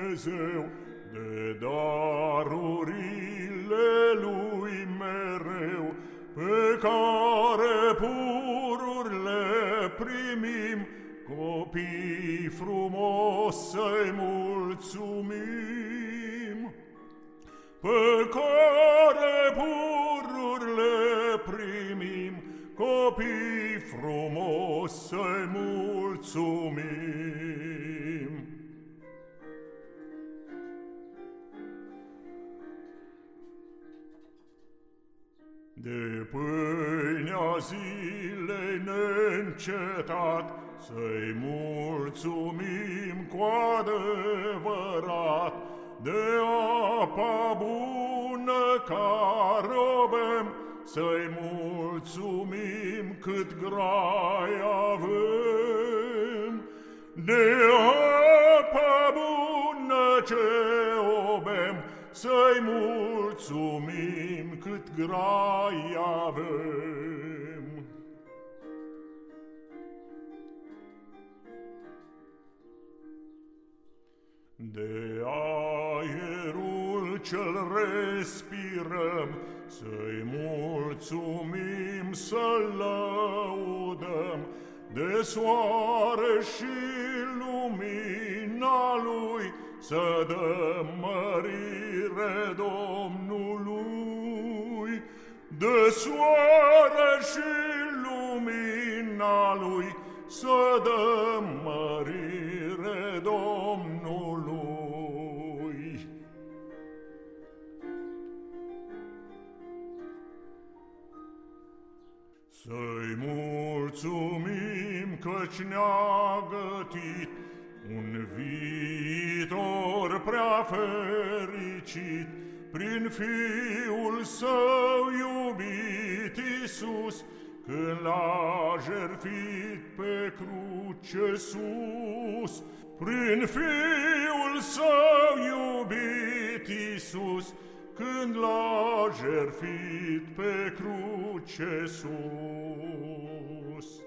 Dumnezeu, de darurile Lui mereu, pe care pururi le primim, copii frumos să-i mulțumim. Pe care pururi le primim, copii frumos să-i mulțumim. De pâinea zilei neîncetat, să-i mulțumim cu adevărat. De apa bună care o bem, să-i mulțumim cât grai avem. De apa bună ce o bem, să-i mulțumim cât grai avem. De aerul ce-l respirăm, să-i mulțumim, să-l lăudăm. De soare și lumina lui, să dăm mărire Domnului. De soare și lumina lui, să dăm mărire Domnului. Să-i mulțumim căci ne-a gătit un viitor prea fericit, prin Fiul Său iubit Iisus, când l-a jertfit pe cruce sus. Prin Fiul Său iubit Iisus, când l-a jertfit pe cruce sus.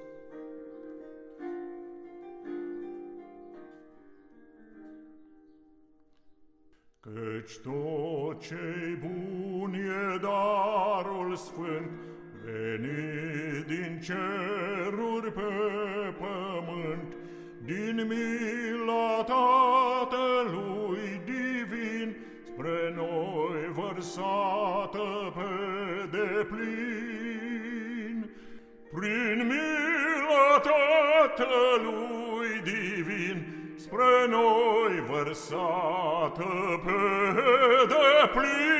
Căci tot ce-i bun e darul sfânt, venit din ceruri pe pământ, din mila Tatălui divin, spre noi vărsată pe deplin. Prin mila Tatălui divin, spre noi vărsată pe deplin.